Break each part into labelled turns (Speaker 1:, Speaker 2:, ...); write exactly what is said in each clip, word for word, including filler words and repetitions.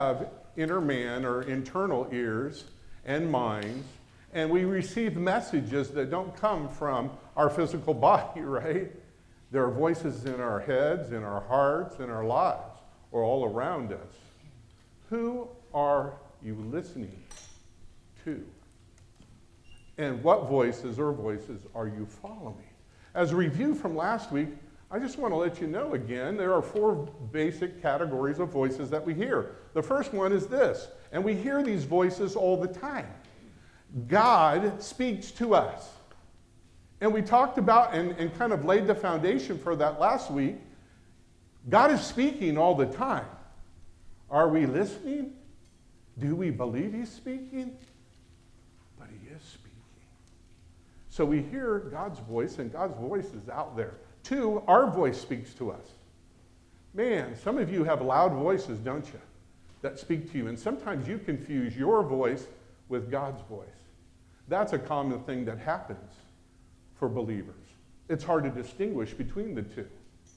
Speaker 1: have inner man or internal ears and minds, and we receive messages that don't come from our physical body, right? There are voices in our heads, in our hearts, in our lives, or all around us. Who are you listening to? And what voices or voices are you following? As a review from last week, I just want to let you know again, there are four basic categories of voices that we hear. The first one is this, and we hear these voices all the time. God speaks to us. And we talked about and, and kind of laid the foundation for that last week. God is speaking all the time. Are we listening? Do we believe he's speaking? But he is speaking. So we hear God's voice, and God's voice is out there. Two, our voice speaks to us. Man, some of you have loud voices, don't you, that speak to you. And sometimes you confuse your voice with God's voice. That's a common thing that happens for believers. It's hard to distinguish between the two.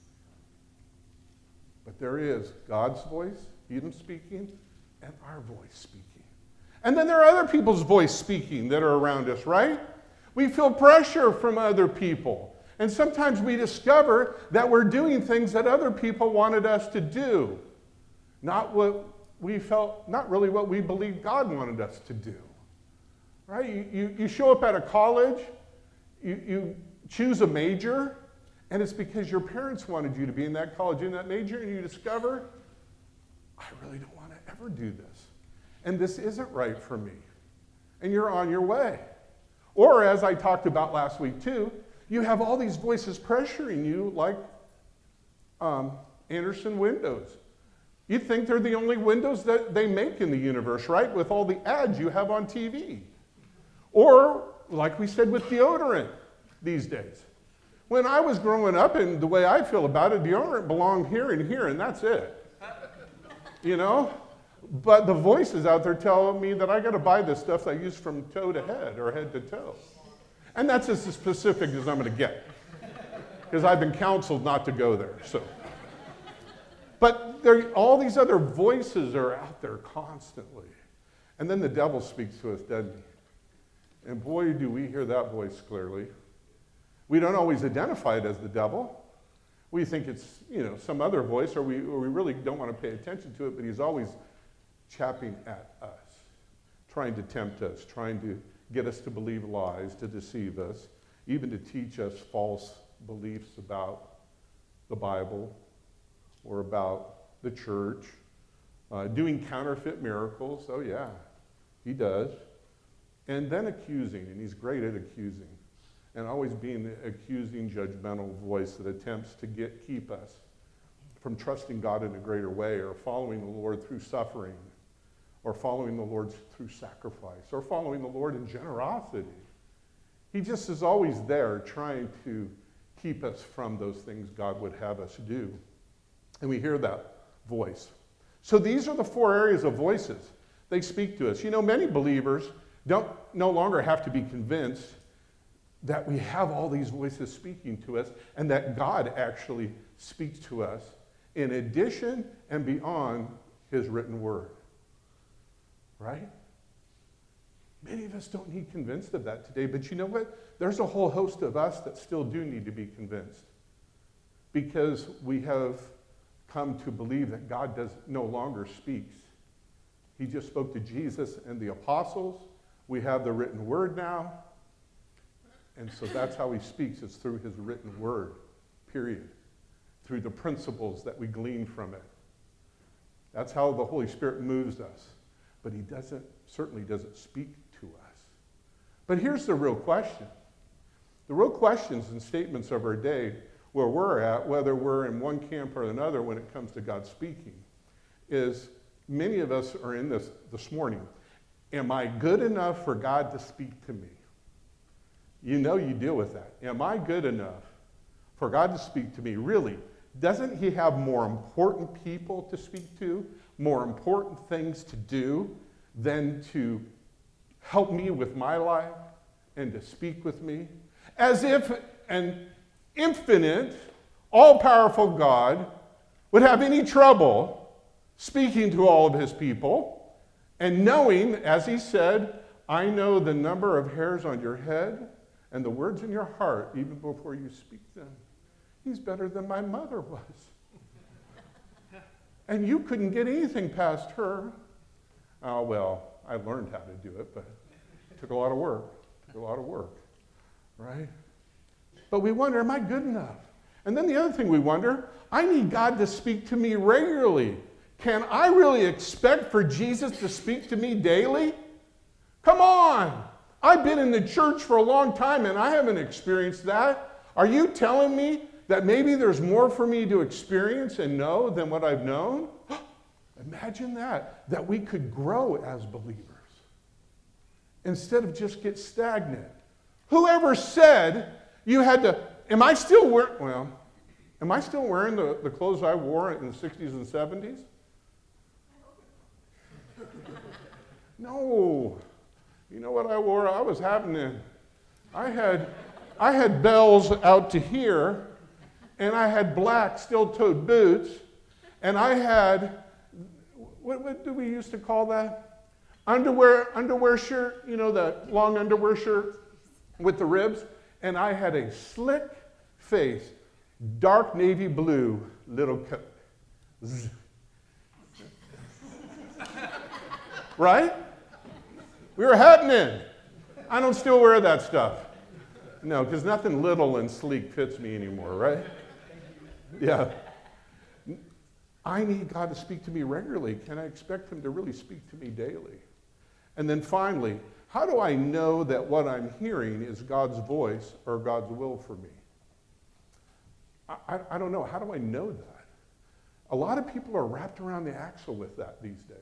Speaker 1: But there is God's voice, him speaking, and our voice speaking. And then there are other people's voice speaking that are around us, right? We feel pressure from other people. And sometimes we discover that we're doing things that other people wanted us to do. Not what we felt, not really what we believed God wanted us to do. Right? You, you, you show up at a college, you, you choose a major, and it's because your parents wanted you to be in that college, in that major, and you discover, I really don't want to ever do this. And this isn't right for me. And you're on your way. Or as I talked about last week too, you have all these voices pressuring you like um, Anderson Windows. You think they're the only windows that they make in the universe, right? With all the ads you have on T V. Or, like we said with deodorant these days. When I was growing up, and the way I feel about it, deodorant belonged here and here, and that's it. You know? But the voices out there tell me that I got to buy this stuff I use from toe to head or head to toe. And that's as specific as I'm going to get, because I've been counseled not to go there. So, but there, all these other voices are out there constantly. And then the devil speaks to us, doesn't he? And boy, do we hear that voice clearly. We don't always identify it as the devil. We think it's, you know, some other voice, or we, or we really don't want to pay attention to it, but he's always chapping at us, trying to tempt us, trying to get us to believe lies, to deceive us, even to teach us false beliefs about the Bible or about the church, uh, doing counterfeit miracles. Oh yeah, he does. And then accusing, and he's great at accusing, and always being the accusing, judgmental voice that attempts to get keep us from trusting God in a greater way, or following the Lord through suffering, or following the Lord through sacrifice, or following the Lord in generosity. He just is always there trying to keep us from those things God would have us do. And we hear that voice. So these are the four areas of voices. They speak to us. You know, many believers don't no longer have to be convinced that we have all these voices speaking to us, and that God actually speaks to us in addition and beyond his written word. Right? Many of us don't need convinced of that today, but you know what? There's a whole host of us that still do need to be convinced, because we have come to believe that God does no longer speaks. He just spoke to Jesus and the apostles. We have the written word now, and so that's how he speaks. It's through his written word, period, through the principles that we glean from it. That's how the Holy Spirit moves us. But he doesn't, certainly doesn't speak to us. But here's the real question. The real questions and statements of our day, where we're at, whether we're in one camp or another when it comes to God speaking, is many of us are in this this morning. Am I good enough for God to speak to me? You know you deal with that. Am I good enough for God to speak to me? Really, doesn't he have more important people to speak to? More important things to do than to help me with my life and to speak with me? As if an infinite, all-powerful God would have any trouble speaking to all of his people, and knowing, as he said, I know the number of hairs on your head and the words in your heart, even before you speak them. He's better than my mother was. And you couldn't get anything past her. Oh, well, I learned how to do it, but it took a lot of work. It took a lot of work, right? But we wonder, am I good enough? And then the other thing we wonder, I need God to speak to me regularly. Can I really expect for Jesus to speak to me daily? Come on. I've been in the church for a long time and I haven't experienced that. Are you telling me that maybe there's more for me to experience and know than what I've known? Imagine that, that we could grow as believers instead of just get stagnant. Whoever said you had to, am I still wearing, well, am I still wearing the, the clothes I wore in the sixties and seventies? No. You know what I wore? I was having a, I had, I had bells out to here, and I had black steel-toed boots, and I had, what, what do we used to call that? Underwear, underwear shirt, you know, that long underwear shirt with the ribs, and I had a slick face, dark navy blue little coat. Zzz. Right? We were happening. I don't still wear that stuff. No, because nothing little and sleek fits me anymore, right? Yeah. I need God to speak to me regularly. Can I expect him to really speak to me daily? And then finally, how do I know that what I'm hearing is God's voice or God's will for me? I, I, I don't know. How do I know that? A lot of people are wrapped around the axle with that these days.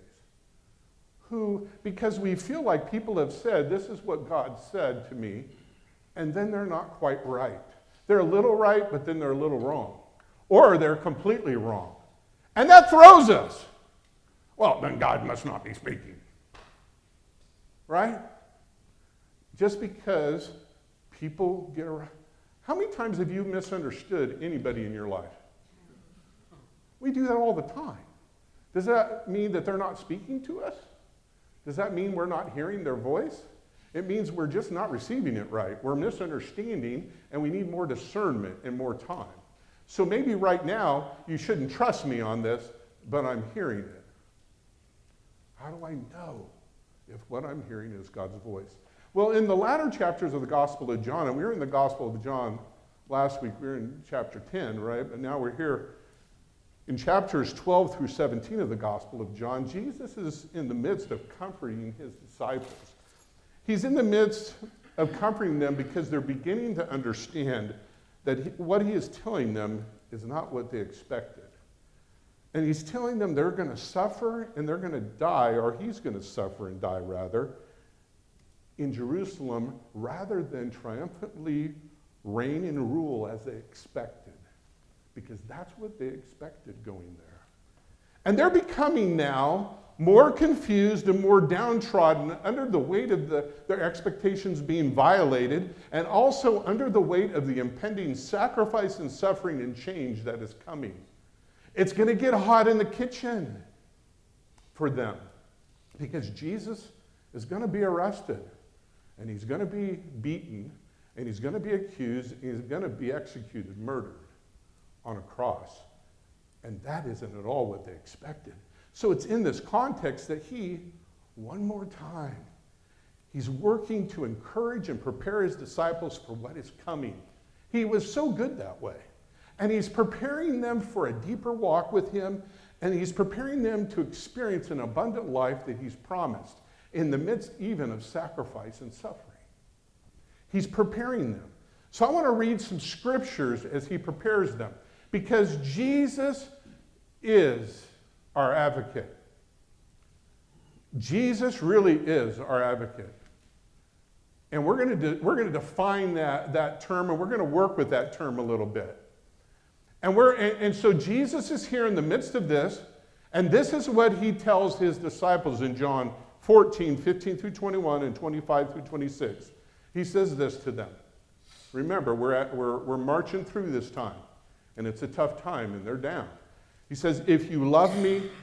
Speaker 1: Who, because we feel like people have said, this is what God said to me, and then they're not quite right. They're a little right, but then they're a little wrong. Or they're completely wrong. And that throws us. Well, then God must not be speaking. Right? Just because people get around. How many times have you misunderstood anybody in your life? We do that all the time. Does that mean that they're not speaking to us? Does that mean we're not hearing their voice? It means we're just not receiving it right. We're misunderstanding, and we need more discernment and more time. So maybe right now, you shouldn't trust me on this, but I'm hearing it. How do I know if what I'm hearing is God's voice? Well, in the latter chapters of the Gospel of John, and we were in the Gospel of John last week, we were in chapter ten, right? But now we're here in chapters twelve through seventeen of the Gospel of John. Jesus is in the midst of comforting his disciples. He's in the midst of comforting them because they're beginning to understand that he, what he is telling them is not what they expected. And he's telling them they're going to suffer and they're going to die, or he's going to suffer and die rather, in Jerusalem rather than triumphantly reign and rule as they expected. Because that's what they expected going there. And they're becoming now more confused and more downtrodden under the weight of the, their expectations being violated, and also under the weight of the impending sacrifice and suffering and change that is coming. It's going to get hot in the kitchen for them because Jesus is going to be arrested, and he's going to be beaten, and he's going to be accused, and he's going to be executed, murdered on a cross. And that isn't at all what they expected. So it's in this context that he, one more time, he's working to encourage and prepare his disciples for what is coming. He was so good that way. And he's preparing them for a deeper walk with him, and he's preparing them to experience an abundant life that he's promised in the midst even of sacrifice and suffering. He's preparing them. So I want to read some scriptures as he prepares them, because Jesus is our advocate. Jesus really is our advocate. And we're going to de- we're going to define that, that term, and we're going to work with that term a little bit. And, we're, and, and so Jesus is here in the midst of this, and this is what he tells his disciples in John fourteen, fifteen through twenty-one, and twenty-five through twenty-six. He says this to them. Remember, we're, at, we're, we're marching through this time, and it's a tough time, and they're down. He says, if you love me,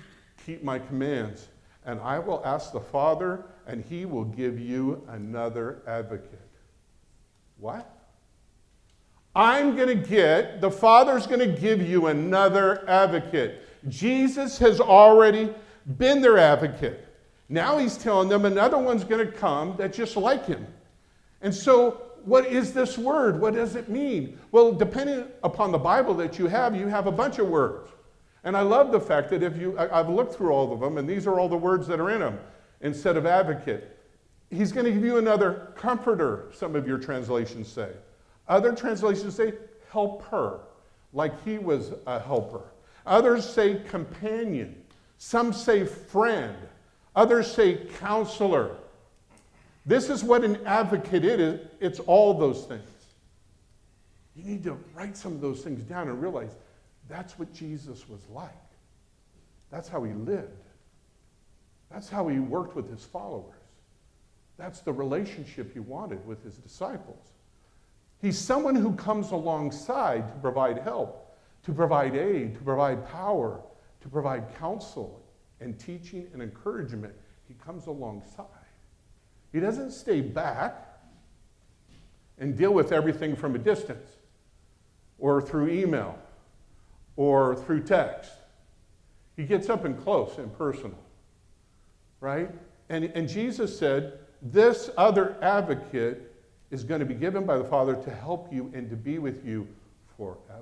Speaker 1: keep my commands, and I will ask the Father, and he will give you another advocate. What? I'm going to get, the Father's going to give you another advocate. Jesus has already been their advocate. Now he's telling them another one's going to come that's just like him. And so, what is this word? What does it mean? Well, depending upon the Bible that you have, you have a bunch of words. And I love the fact that if you, I, I've looked through all of them, and these are all the words that are in them instead of advocate. He's going to give you another comforter, some of your translations say. Other translations say helper, like he was a helper. Others say companion. Some say friend. Others say counselor. This is what an advocate is. It's all those things. You need to write some of those things down and realize that's what Jesus was like. That's how he lived. That's how he worked with his followers. That's the relationship he wanted with his disciples. He's someone who comes alongside to provide help, to provide aid, to provide power, to provide counsel and teaching and encouragement. He comes alongside. He doesn't stay back and deal with everything from a distance or through email or through text. He gets up and close and personal, right? And, and Jesus said, this other advocate is going to be given by the Father to help you and to be with you forever.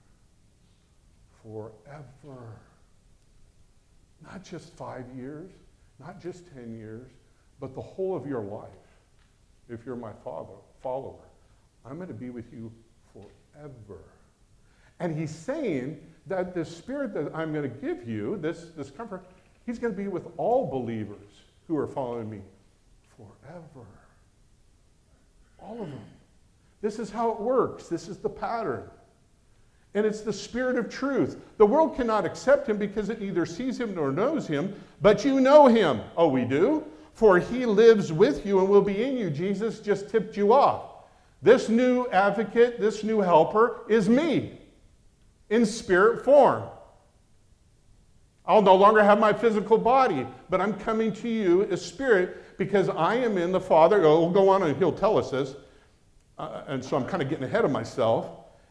Speaker 1: Forever. Not just five years, not just ten years, but the whole of your life. If you're my father, follower, I'm going to be with you forever. And he's saying that the Spirit that I'm going to give you, this, this comfort, he's going to be with all believers who are following me forever. All of them. This is how it works. This is the pattern. And it's the Spirit of truth. The world cannot accept him because it neither sees him nor knows him, but you know him. Oh, we do? For he lives with you and will be in you. Jesus just tipped you off. This new advocate, this new helper is me in spirit form. I'll no longer have my physical body, but I'm coming to you as spirit because I am in the Father. Oh, we'll go on and he'll tell us this. Uh, and so I'm kind of getting ahead of myself.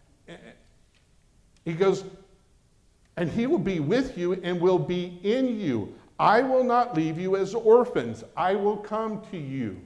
Speaker 1: He goes, and he will be with you and will be in you. I will not leave you as orphans. I will come to you.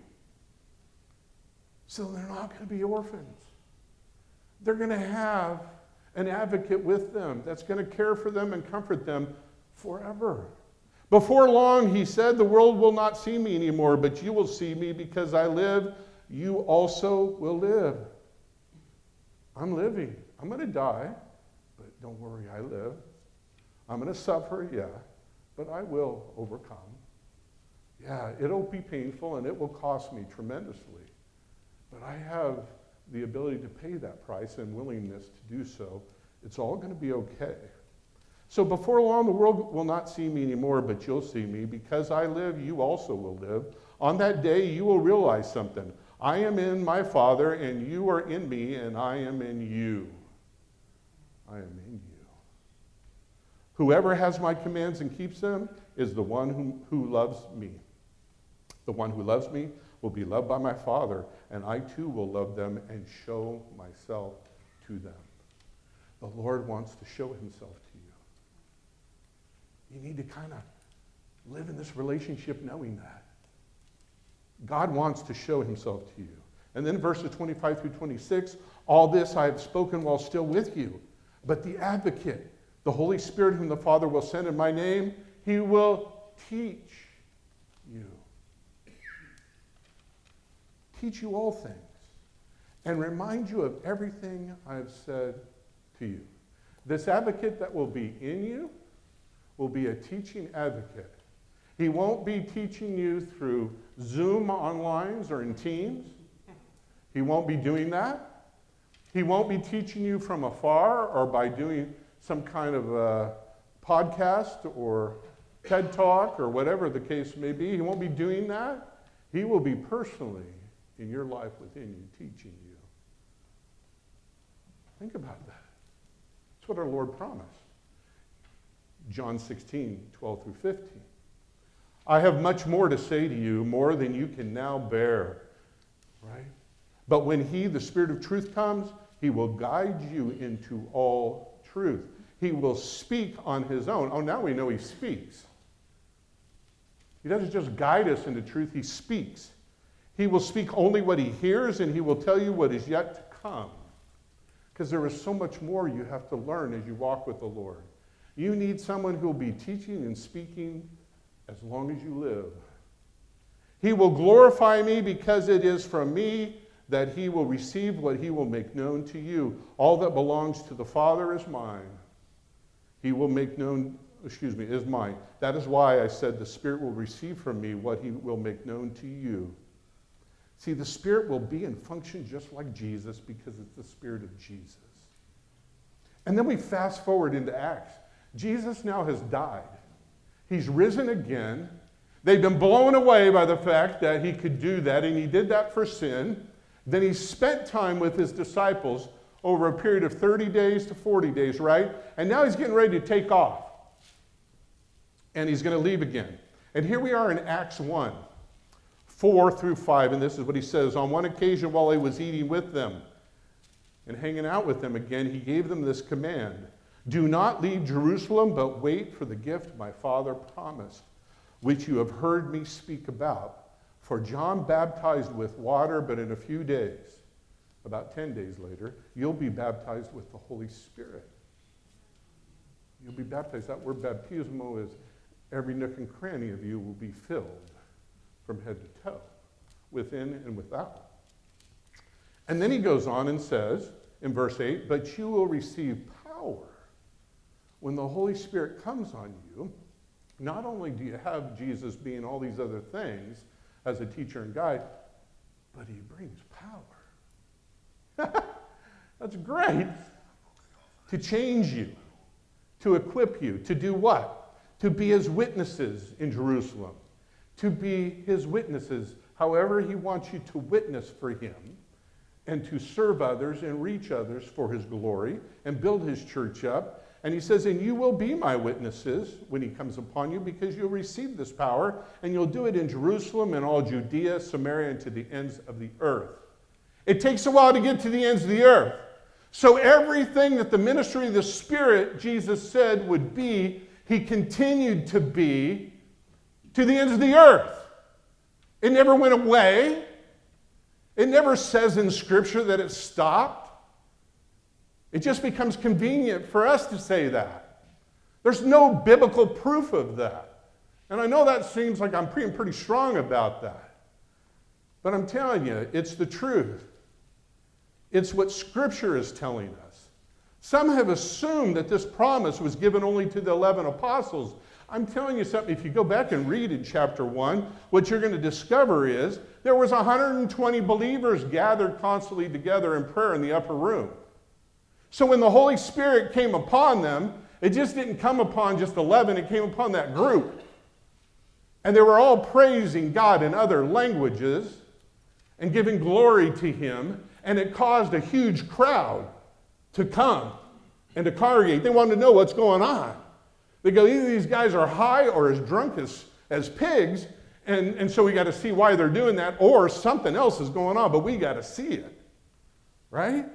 Speaker 1: So they're not going to be orphans. They're going to have an advocate with them that's going to care for them and comfort them forever. Before long, he said, the world will not see me anymore, but you will see me because I live. You also will live. I'm living. I'm going to die, but don't worry, I live. I'm going to suffer, yeah, but I will overcome. Yeah, it'll be painful and it will cost me tremendously, but I have the ability to pay that price and willingness to do so. It's all going to be okay. So before long, the world will not see me anymore, but you'll see me. Because I live, you also will live. On that day, you will realize something. I am in my Father, and you are in me, and I am in you. I am in you. Whoever has my commands and keeps them is the one who, who loves me. The one who loves me will be loved by my Father, and I too will love them and show myself to them. The Lord wants to show himself to you. You need to kind of live in this relationship knowing that. God wants to show himself to you. And then verses twenty-five through twenty-six, all this I have spoken while still with you. But the advocate, the Holy Spirit whom the Father will send in my name, he will teach you. Teach you all things. And remind you of everything I have said to you. This advocate that will be in you will be a teaching advocate. He won't be teaching you through Zoom online or in Teams. He won't be doing that. He won't be teaching you from afar or by doing some kind of a podcast or TED Talk or whatever the case may be. He won't be doing that. He will be personally in your life within you, teaching you. Think about that. That's what our Lord promised. John sixteen, twelve through fifteen. I have much more to say to you, more than you can now bear. Right? But when he, the Spirit of truth, comes, he will guide you into all truth. He will speak on his own. Oh, now we know he speaks. He doesn't just guide us into truth, he speaks. He will speak only what he hears, and he will tell you what is yet to come. Because there is so much more you have to learn as you walk with the Lord. You need someone who will be teaching and speaking as long as you live. He will glorify me because it is from me that he will receive what he will make known to you. All that belongs to the Father is mine. He will make known, excuse me, is mine. That is why I said the Spirit will receive from me what he will make known to you. See, the Spirit will be and function just like Jesus because it's the Spirit of Jesus. And then we fast forward into Acts. Jesus now has died. He's risen again. They've been blown away by the fact that he could do that, and he did that for sin. Then he spent time with his disciples over a period of thirty days to forty days, right? And now he's getting ready to take off. And he's going to leave again. And here we are in Acts one, four through five, and this is what he says. On one occasion while he was eating with them and hanging out with them again, he gave them this command. Do not leave Jerusalem, but wait for the gift my Father promised, which you have heard me speak about. For John baptized with water, but in a few days, about ten days later, you'll be baptized with the Holy Spirit. You'll be baptized. That word baptismo is every nook and cranny of you will be filled from head to toe, within and without. And then he goes on and says in verse eight, but you will receive power when the Holy Spirit comes on you. Not only do you have Jesus being all these other things as a teacher and guide, but he brings power. That's great. To change you, to equip you, to do what? To be his witnesses in Jerusalem, to be his witnesses however he wants you to witness for him, and to serve others and reach others for his glory and build his church up. And he says, and you will be my witnesses when he comes upon you, because you'll receive this power, and you'll do it in Jerusalem and all Judea, Samaria, and to the ends of the earth. It takes a while to get to the ends of the earth. So everything that the ministry of the Spirit, Jesus said, would be, he continued to be to the ends of the earth. It never went away. It never says in Scripture that it stopped. It just becomes convenient for us to say that. There's no biblical proof of that. And I know that seems like I'm being pretty strong about that. But I'm telling you, it's the truth. It's what Scripture is telling us. Some have assumed that this promise was given only to the eleven apostles. I'm telling you something, if you go back and read in chapter one, what you're going to discover is there was one hundred twenty believers gathered constantly together in prayer in the upper room. So when the Holy Spirit came upon them, it just didn't come upon just eleven, it came upon that group. And they were all praising God in other languages and giving glory to him, and it caused a huge crowd to come and to congregate. They wanted to know what's going on. They go, either these guys are high or as drunk as, as pigs, and, and so we got to see why they're doing that, or something else is going on, but we got to see it, right?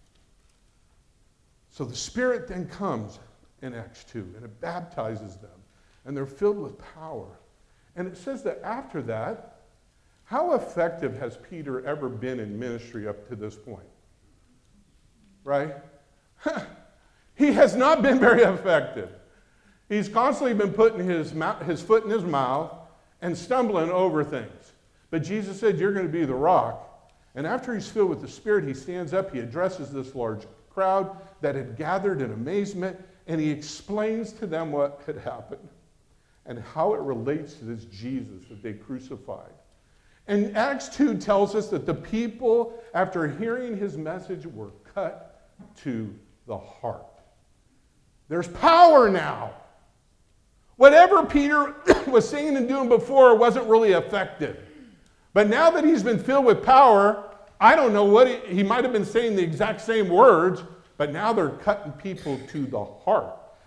Speaker 1: So the Spirit then comes in Acts two, and it baptizes them, and they're filled with power. And it says that after that, how effective has Peter ever been in ministry up to this point? Right? He has not been very effective. He's constantly been putting his, mouth, his foot in his mouth and stumbling over things. But Jesus said, you're going to be the rock. And after he's filled with the Spirit, he stands up, he addresses this large crowd that had gathered in amazement, and he explains to them what had happened and how it relates to this Jesus that they crucified. And Acts two tells us that the people, after hearing his message, were cut to the heart. There's power now. Whatever Peter was saying and doing before wasn't really effective. But now that he's been filled with power, I don't know what he, he might have been saying the exact same words, but now they're cutting people to the heart.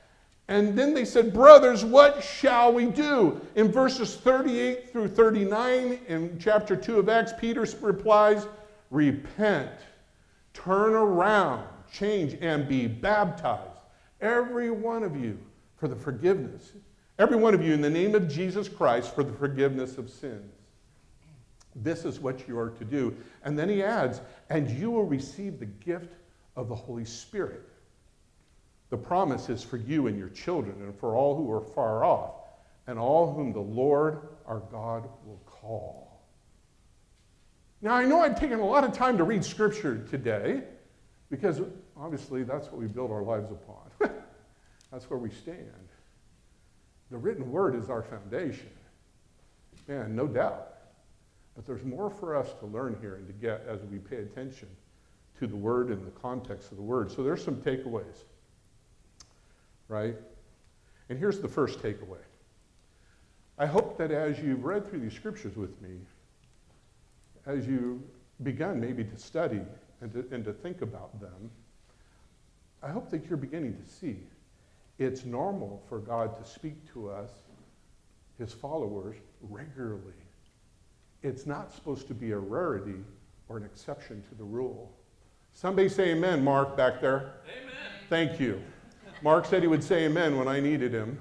Speaker 1: And then they said, brothers, what shall we do? In verses thirty-eight through thirty-nine in chapter two of Acts, Peter replies, repent, turn around, change, and be baptized, every one of you, for the forgiveness, every one of you in the name of Jesus Christ for the forgiveness of sins. This is what you are to do. And then he adds, and you will receive the gift of the Holy Spirit. The promise is for you and your children and for all who are far off and all whom the Lord our God will call. Now, I know I've taken a lot of time to read Scripture today because obviously that's what we build our lives upon. That's where we stand. The written word is our foundation. Man, no doubt. But there's more for us to learn here and to get as we pay attention to the word and the context of the word. So there's some takeaways, right? And here's the first takeaway. I hope that as you've read through these scriptures with me, as you've begun maybe to study and to, and to think about them, I hope that you're beginning to see it's normal for God to speak to us, his followers, regularly. It's not supposed to be a rarity or an exception to the rule. Somebody say amen, Mark, back there.
Speaker 2: Amen.
Speaker 1: Thank you. Mark said he would say amen when I needed him.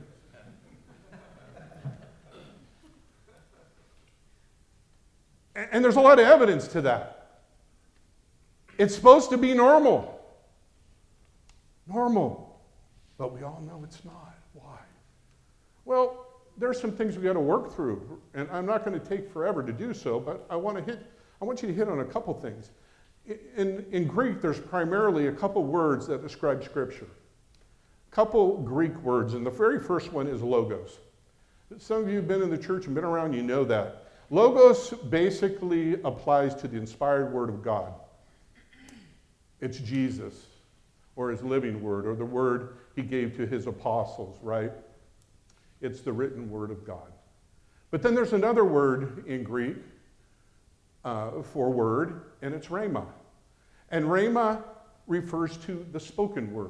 Speaker 1: And there's a lot of evidence to that. It's supposed to be normal. Normal. But we all know it's not. Why? Well, there are some things we've got to work through, and I'm not going to take forever to do so, but I want to hit, I want you to hit on a couple things. In, in Greek, there's primarily a couple words that describe Scripture. A couple Greek words, and the very first one is logos. Some of you have been in the church and been around, you know that. Logos basically applies to the inspired word of God. It's Jesus, or his living word, or the word he gave to his apostles, right? It's the written word of God. But then there's another word in Greek uh, for word, and it's rhema. And rhema refers to the spoken word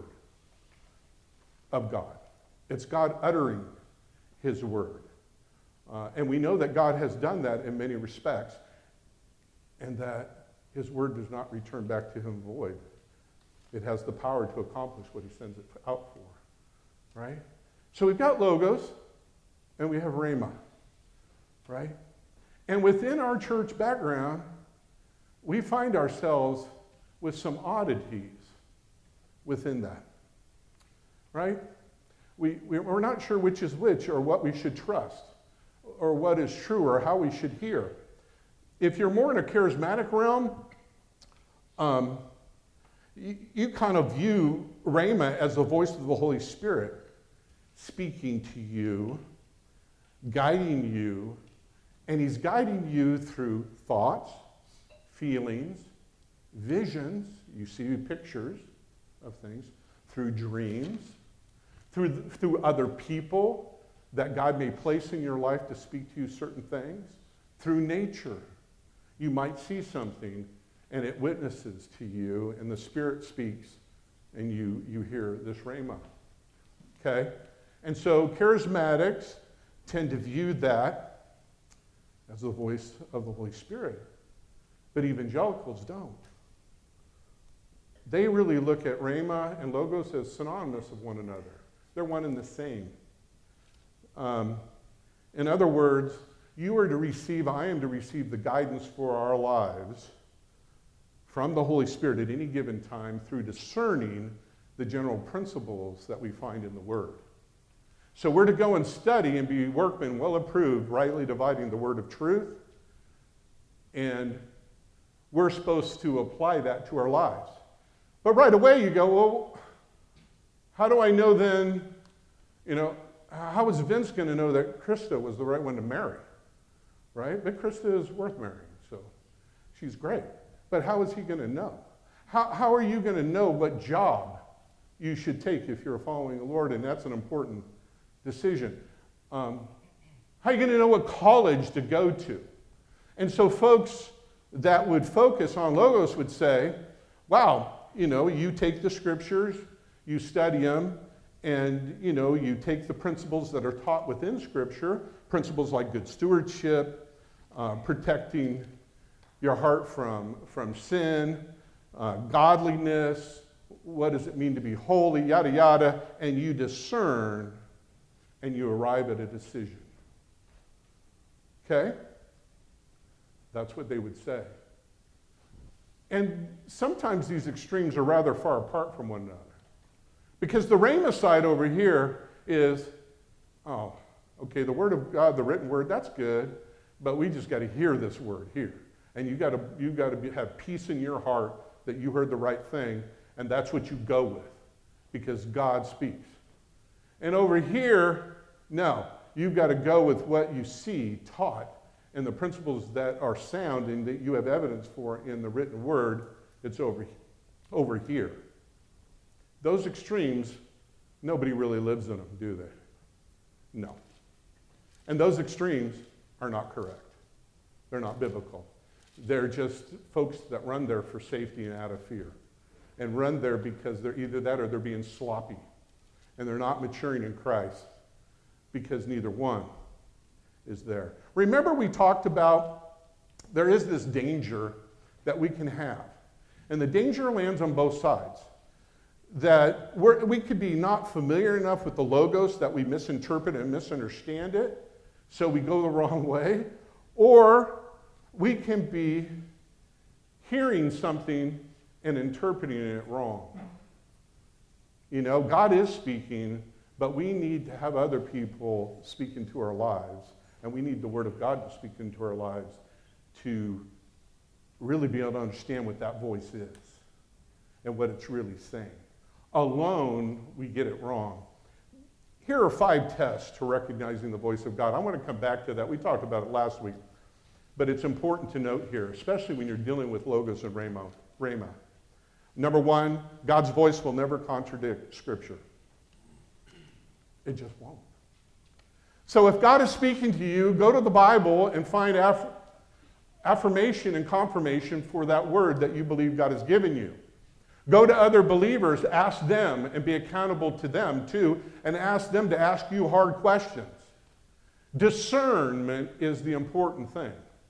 Speaker 1: of God. It's God uttering his word. Uh, and we know that God has done that in many respects, and that his word does not return back to him void. It has the power to accomplish what he sends it out for, right? So we've got logos, and we have rhema, right? And within our church background, we find ourselves with some oddities within that, right? We, we're not sure which is which or what we should trust or what is true or how we should hear. If you're more in a charismatic realm, um, you, you kind of view rhema as the voice of the Holy Spirit speaking to you, guiding you, and he's guiding you through thoughts, feelings, visions, you see pictures of things, through dreams, through, through other people that God may place in your life to speak to you certain things, through nature. You might see something and it witnesses to you and the Spirit speaks and you, you hear this rhema, okay? And so charismatics tend to view that as the voice of the Holy Spirit, but evangelicals don't. They really look at rhema and logos as synonymous of one another. They're one and the same. Um, in other words, you are to receive, I am to receive the guidance for our lives from the Holy Spirit at any given time through discerning the general principles that we find in the Word. So we're to go and study and be workmen well approved, rightly dividing the word of truth, and we're supposed to apply that to our lives. But right away you go, well, how do I know then, you know, how is Vince going to know that Krista was the right one to marry, right? But Krista is worth marrying, so she's great. But how is he going to know? How, how are you going to know what job you should take if you're following the Lord? And that's an important decision. Um, how are you going to know what college to go to? And so folks that would focus on logos would say, wow, you know, you take the scriptures, you study them, And, you know, you take the principles that are taught within Scripture, principles like good stewardship, uh, protecting your heart from, from sin, uh, godliness, what does it mean to be holy, yada, yada, and you discern and you arrive at a decision. Okay? That's what they would say. And sometimes these extremes are rather far apart from one another. Because the Rhema side over here is, oh, okay, the Word of God, the written Word, that's good, but we just got to hear this Word here. And you got to you got to have peace in your heart that you heard the right thing, and that's what you go with, because God speaks. And over here, no, you've got to go with what you see taught and the principles that are sound and that you have evidence for in the written Word. It's over, over here. Those extremes, nobody really lives in them, do they? No. And those extremes are not correct. They're not biblical. They're just folks that run there for safety and out of fear. And run there because they're either that or they're being sloppy. And they're not maturing in Christ because neither one is there. Remember we talked about there is this danger that we can have. And the danger lands on both sides. That we're, we could be not familiar enough with the Logos that we misinterpret and misunderstand it, so we go the wrong way. Or we can be hearing something and interpreting it wrong. You know, God is speaking, but we need to have other people speak into our lives, and we need the Word of God to speak into our lives to really be able to understand what that voice is and what it's really saying. Alone, we get it wrong. Here are five tests to recognizing the voice of God. I want to come back to that. We talked about it last week. But it's important to note here, especially when you're dealing with Logos and Rhema. Rhema. Number one, God's voice will never contradict Scripture. It just won't. So if God is speaking to you, go to the Bible and find aff- affirmation and confirmation for that word that you believe God has given you. Go to other believers, ask them, and be accountable to them too, and ask them to ask you hard questions. Discernment is the important thing.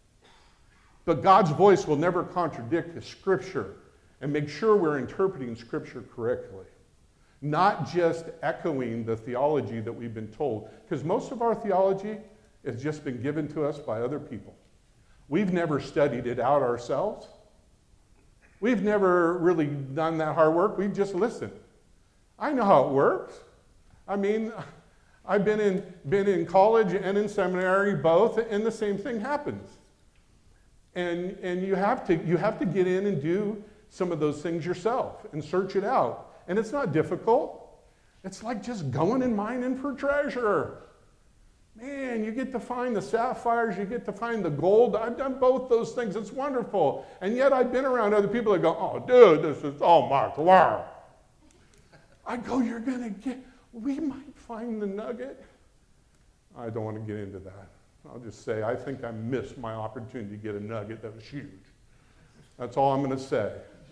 Speaker 1: But God's voice will never contradict His Scripture, and make sure we're interpreting Scripture correctly. Not just echoing the theology that we've been told, because most of our theology has just been given to us by other people. We've never studied it out ourselves. We've never really done that hard work. We've just listened. I know how it works. I mean, I've been in, been in college and in seminary both, and the same thing happens. And, and you have to, you have to get in and do some of those things yourself and search it out. And it's not difficult. It's like just going and mining for treasure. Man, you get to find the sapphires, you get to find the gold. I've done both those things. It's wonderful. And yet I've been around other people that go, oh, dude, this is, oh, my God. I go, you're going to get, we might find the nugget. I don't want to get into that. I'll just say, I think I missed my opportunity to get a nugget that was huge. That's all I'm going to say.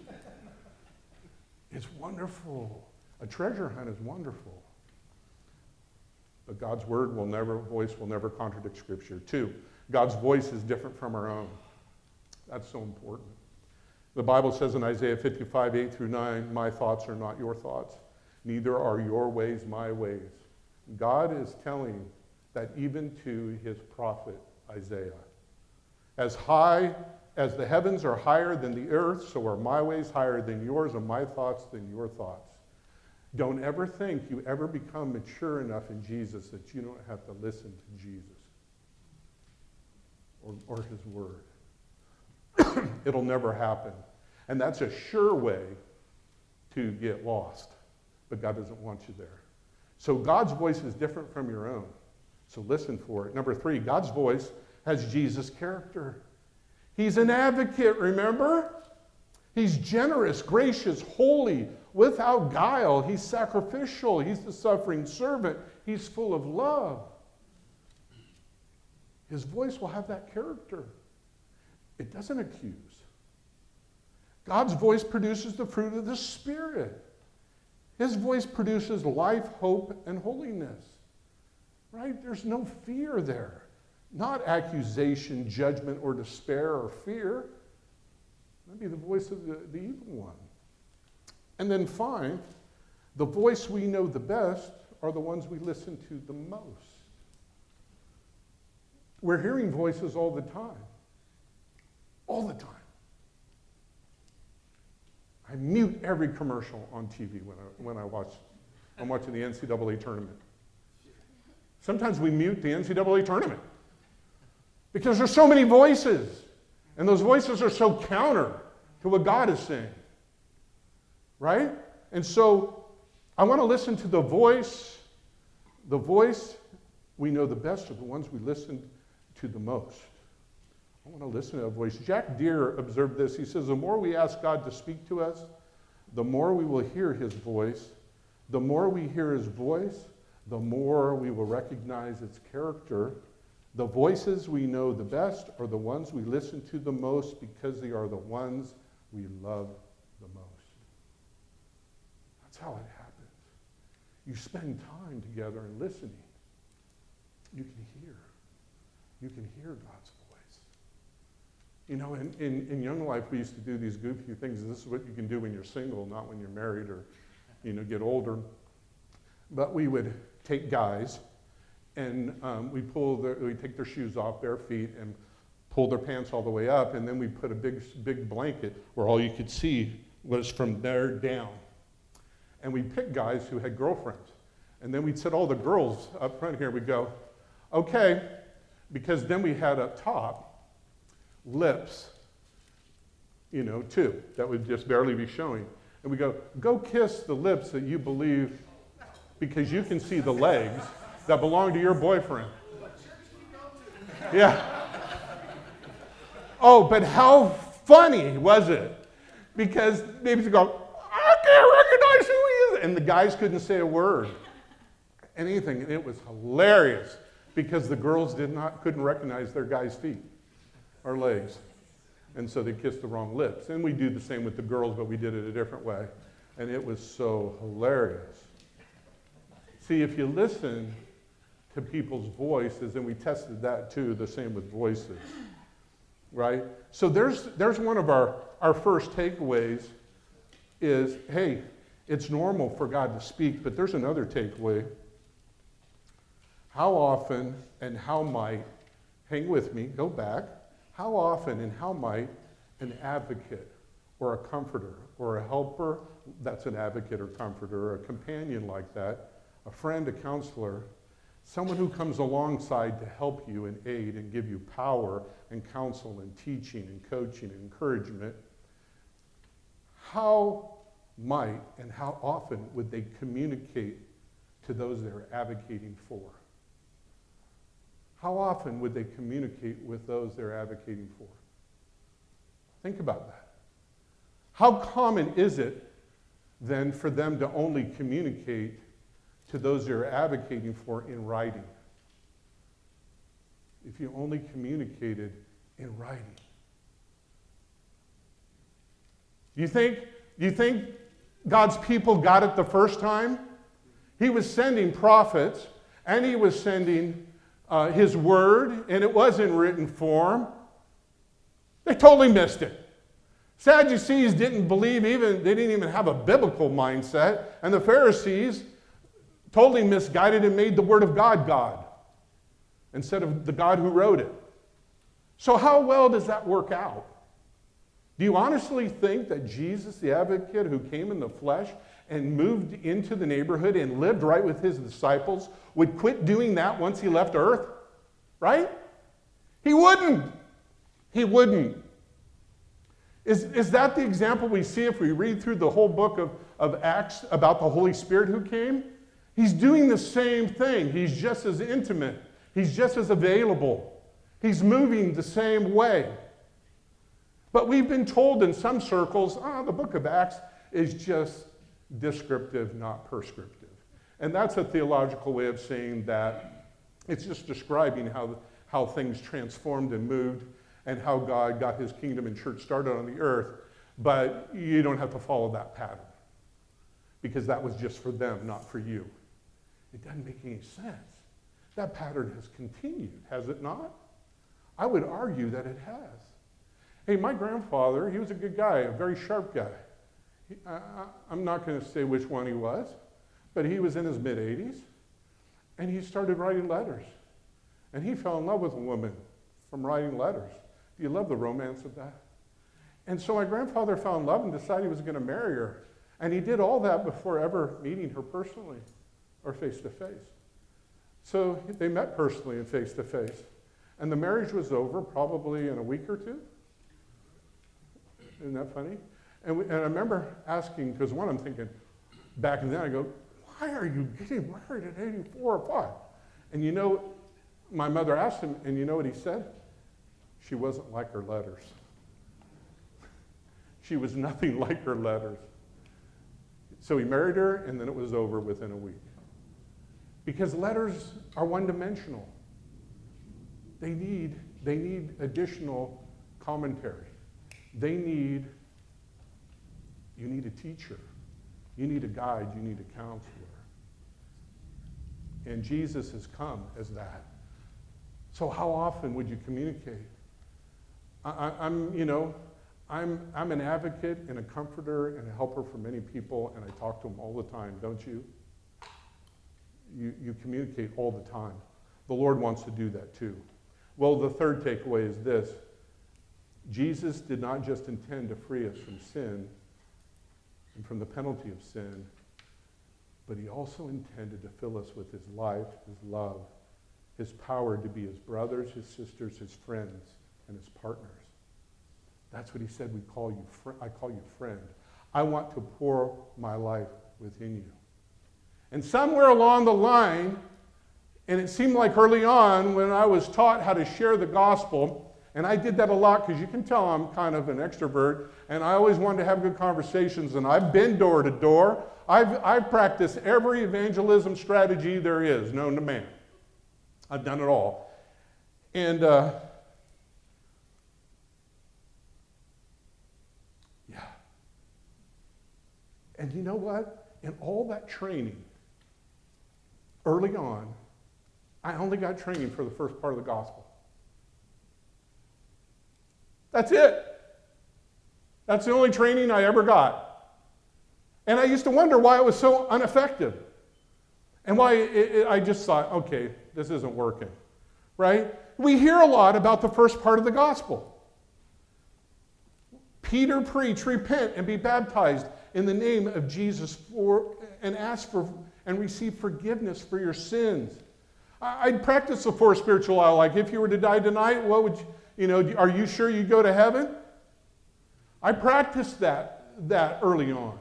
Speaker 1: It's wonderful. A treasure hunt is wonderful. But God's word will never, voice will never contradict Scripture. Two, God's voice is different from our own. That's so important. The Bible says in Isaiah fifty-five, eight through nine, my thoughts are not your thoughts, neither are your ways my ways. God is telling that even to his prophet Isaiah. As high as the heavens are higher than the earth, so are my ways higher than yours, and my thoughts than your thoughts. Don't ever think you ever become mature enough in Jesus that you don't have to listen to Jesus or, or his word. It'll never happen. And that's a sure way to get lost. But God doesn't want you there. So God's voice is different from your own. So listen for it. Number three, God's voice has Jesus' character. He's an advocate, remember? He's generous, gracious, holy, without guile. He's sacrificial. He's the suffering servant. He's full of love. His voice will have that character. It doesn't accuse. God's voice produces the fruit of the Spirit. His voice produces life, hope, and holiness. Right? There's no fear there. Not accusation, judgment, or despair, or fear. That'd be the voice of the, the evil one. And then five, the voice we know the best are the ones we listen to the most. We're hearing voices all the time. All the time. I mute every commercial on T V when I, when I watch, I'm watching the N C double A tournament. Sometimes we mute the N C double A tournament because there's so many voices, and those voices are so counter to what God is saying, right? And so I want to listen to the voice, the voice we know the best are the ones we listen to the most. I want to listen to that voice. Jack Deere observed this. He says, the more we ask God to speak to us, the more we will hear his voice. The more we hear his voice, the more we will recognize its character. The voices we know the best are the ones we listen to the most because they are the ones we love the most. That's how it happens. You spend time together and listening. You can hear. You can hear God's voice. You know, in, in, in Young Life, we used to do these goofy things. This is what you can do when you're single, not when you're married or, you know, get older. But we would take guys, and um, we pull their, we take their shoes off bare feet and pull their pants all the way up, and then we put a big, big blanket where all you could see was from there down. And we'd pick guys who had girlfriends. And then we'd set all the girls up front here. We'd go, okay, because then we had up top lips, you know, too, that would just barely be showing. And we go, go kiss the lips that you believe, because you can see the legs that belong to your boyfriend. Yeah. Oh, but how funny was it? Because maybe you go, I can't recognize who he is. And the guys couldn't say a word, anything. And it was hilarious because the girls did not, couldn't recognize their guys' feet or legs. And so they kissed the wrong lips. And we do the same with the girls, but we did it a different way. And it was so hilarious. See, if you listen to people's voices, and we tested that too, the same with voices, right? So there's, there's one of our, our first takeaways is, hey, it's normal for God to speak, but there's another takeaway. How often and how might, hang with me, go back, how often and how might an advocate or a comforter or a helper, that's an advocate or comforter, or a companion like that, a friend, a counselor, someone who comes alongside to help you and aid and give you power and counsel and teaching and coaching and encouragement, how might and how often would they communicate to those they're advocating for? How often would they communicate with those they're advocating for? Think about that. How common is it then for them to only communicate to those they're advocating for in writing? If you only communicated in writing. Do you think, do you think God's people got it the first time? He was sending prophets, and he was sending uh, his word, and it was in written form. They totally missed it. Sadducees didn't believe even, they didn't even have a biblical mindset, and the Pharisees totally misguided and made the word of God God instead of the God who wrote it. So how well does that work out? Do you honestly think that Jesus, the advocate who came in the flesh and moved into the neighborhood and lived right with his disciples, would quit doing that once he left earth? Right? He wouldn't. He wouldn't. Is, is that the example we see if we read through the whole book of, of Acts about the Holy Spirit who came? He's doing the same thing. He's just as intimate. He's just as available. He's moving the same way. But we've been told in some circles, oh, the book of Acts is just descriptive, not prescriptive. And that's a theological way of saying that it's just describing how, how things transformed and moved and how God got his kingdom and church started on the earth, but you don't have to follow that pattern. because that was just for them, not for you. It doesn't make any sense. That pattern has continued, has it not? I would argue that it has. Hey, my grandfather, he was a good guy, a very sharp guy. He, I, I'm not going to say which one he was, but he was in his mid eighties, and he started writing letters. And he fell in love with a woman from writing letters. Do you love the romance of that? And so my grandfather fell in love and decided he was going to marry her. And he did all that before ever meeting her personally or face to face. So they met personally and face to face. And the marriage was over probably in a week or two. Isn't that funny? And, we, and I remember asking, because one, I'm thinking, back then, I go, why are you getting married at eighty-four or five? And you know, my mother asked him, and you know what he said? She wasn't like her letters. She was nothing like her letters. So he married her, and then it was over within a week. Because letters are one-dimensional. They need, they need additional commentary. They need, you need a teacher. You need a guide. You need a counselor. And Jesus has come as that. So how often would you communicate? I, I, I'm, you know, I'm, I'm an advocate and a comforter and a helper for many people, and I talk to them all the time, don't you? You, you communicate all the time. The Lord wants to do that too. Well, the third takeaway is this. Jesus did not just intend to free us from sin and from the penalty of sin, but he also intended to fill us with his life, his love, his power to be his brothers, his sisters, his friends, and his partners. That's what he said, we call you fr- I call you friend. I want to pour my life within you. And somewhere along the line, and it seemed like early on when I was taught how to share the gospel, and I did that a lot because you can tell I'm kind of an extrovert, and I always wanted to have good conversations, and I've been door to door. I've, I've practiced every evangelism strategy there is known to man. I've done it all. And uh, yeah. And you know what? In all that training, early on, I only got training for the first part of the gospel. That's it. That's the only training I ever got. And I used to wonder why it was so ineffective. And why it, it, I just thought, okay, this isn't working, right? We hear a lot about the first part of the gospel. Peter preached, repent and be baptized in the name of Jesus for, and ask for and receive forgiveness for your sins. I, I'd practice the four spiritual law, like if you were to die tonight, what would you, you know, are you sure you go to heaven? I practiced that, that early on.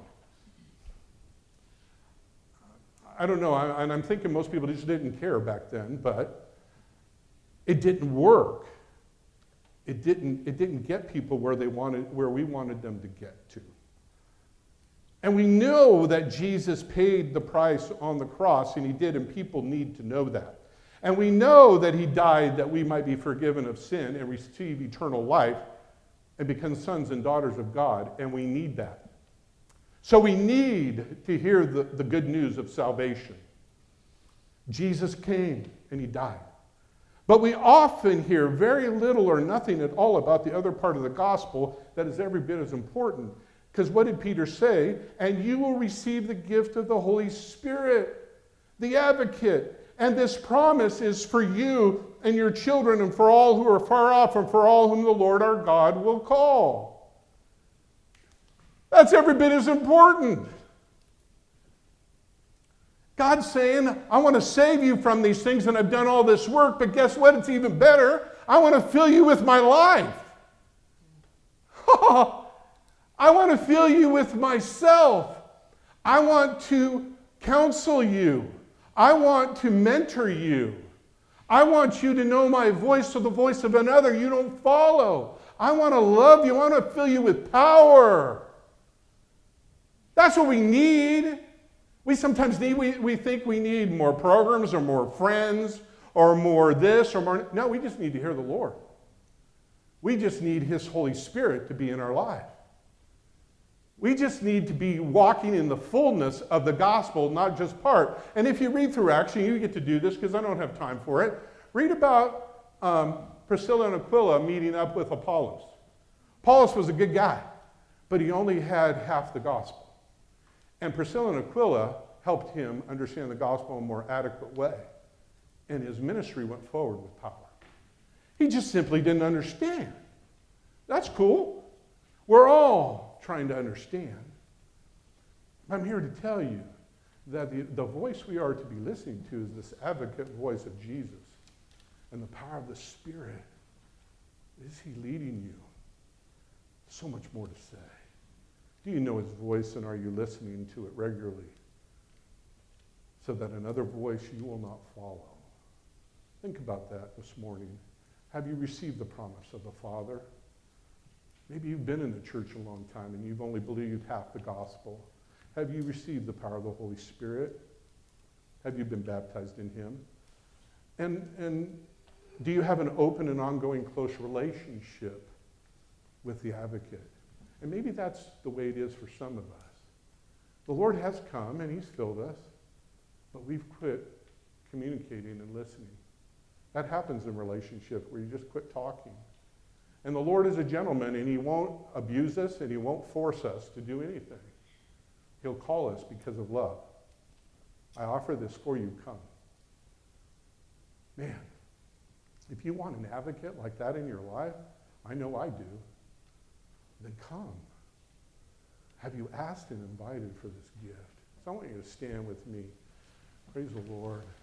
Speaker 1: I don't know, I, and I'm thinking most people just didn't care back then, but it didn't work. It didn't, it didn't get people where they wanted, where we wanted them to get to. And we know that Jesus paid the price on the cross, and he did, and people need to know that. And we know that he died that we might be forgiven of sin and receive eternal life and become sons and daughters of God, and we need that. So we need to hear the, the good news of salvation. Jesus came and he died. But we often hear very little or nothing at all about the other part of the gospel that is every bit as important. Because what did Peter say? And you will receive the gift of the Holy Spirit, the advocate. And this promise is for you and your children and for all who are far off and for all whom the Lord our God will call. That's every bit as important. God's saying, I want to save you from these things and I've done all this work, but guess what? It's even better. I want to fill you with my life. I want to fill you with myself. I want to counsel you. I want to mentor you. I want you to know my voice, so the voice of another you don't follow. I want to love you. I want to fill you with power. That's what we need. We sometimes need, we, we think we need more programs or more friends or more this or more. No, we just need to hear the Lord. We just need his Holy Spirit to be in our life. We just need to be walking in the fullness of the gospel, not just part. And if you read through Acts, and you get to do this because I don't have time for it, read about um, Priscilla and Aquila meeting up with Apollos. Apollos was a good guy, but he only had half the gospel. And Priscilla and Aquila helped him understand the gospel in a more adequate way. And his ministry went forward with power. He just simply didn't understand. That's cool. We're all trying to understand. I'm here to tell you that the, the voice we are to be listening to is this advocate voice of Jesus and the power of the Spirit. Is he leading you? So much more to say. Do you know his voice, and are you listening to it regularly so that another voice you will not follow? Think about that this morning. Have you received the promise of the Father? Maybe you've been in the church a long time and you've only believed half the gospel. Have you received the power of the Holy Spirit? Have you been baptized in him? And, and do you have an open and ongoing close relationship with the advocate? And maybe that's the way it is for some of us. The Lord has come and he's filled us, but we've quit communicating and listening. That happens in relationship where you just quit talking. And the Lord is a gentleman, and he won't abuse us, and he won't force us to do anything. He'll call us because of love. I offer this for you, come. Man, if you want an advocate like that in your life, I know I do, then come. Have you asked and invited for this gift? So I want you to stand with me. Praise the Lord.